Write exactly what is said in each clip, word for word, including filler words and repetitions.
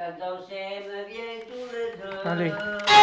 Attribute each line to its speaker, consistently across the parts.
Speaker 1: Canta insieme, vieni tu le due.
Speaker 2: Ali.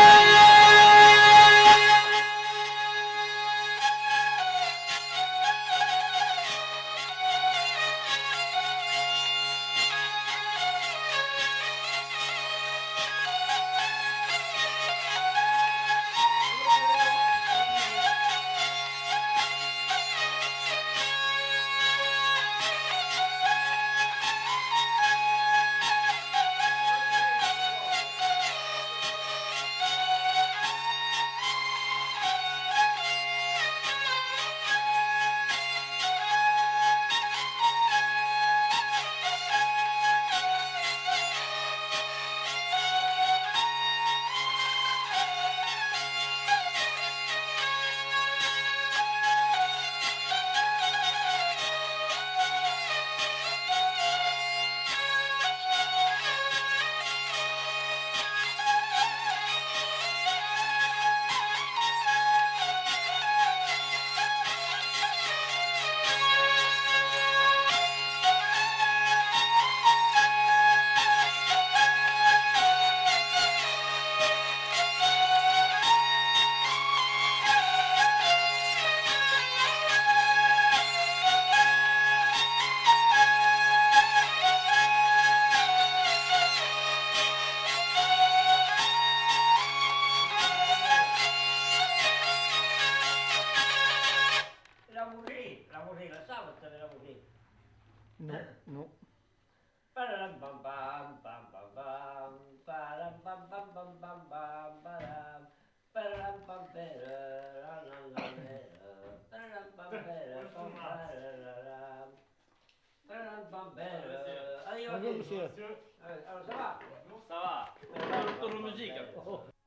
Speaker 2: No, no.
Speaker 1: Param pam pam pam pam pam, param pam pam pam pam pam, param, param pam pera, la la la la, param pam pera, pam pararam, param pam pera. Allez,
Speaker 2: Bonjour monsieur.
Speaker 1: Alors ça va?
Speaker 3: Ça va. Pour musique.